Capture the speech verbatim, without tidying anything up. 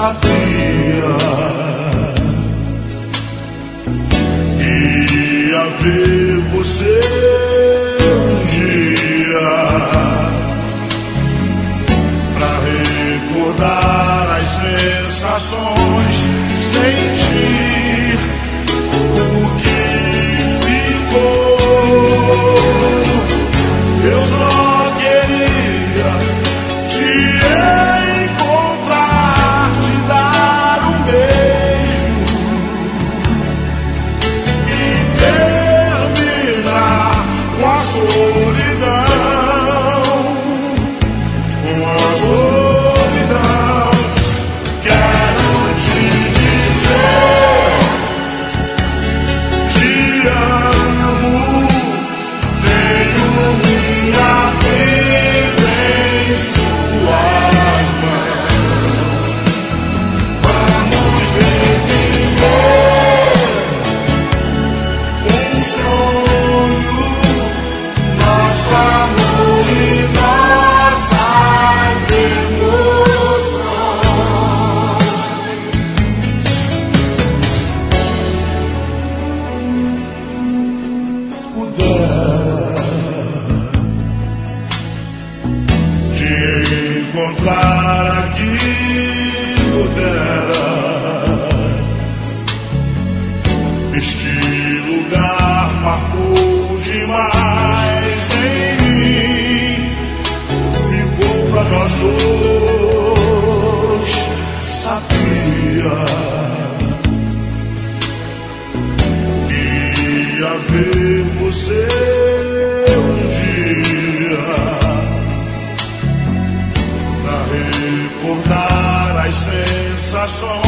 sabia que ia ver você um dia pra recordar as sensações, sentir o que ficou. Eu só queria te encontrar, te dar um beijo e terminar com a solidão, com a solidão. Quero te dizer, te amo, tenho minha vida em suas mãos. Vamos reviver um sonho, nosso amor e nossas emoções. Puder te encontrar aqui, pudera este lugar marcou demais em mim, ficou pra nós dois. Sabia que ia ver você um dia pra recordar as sensações.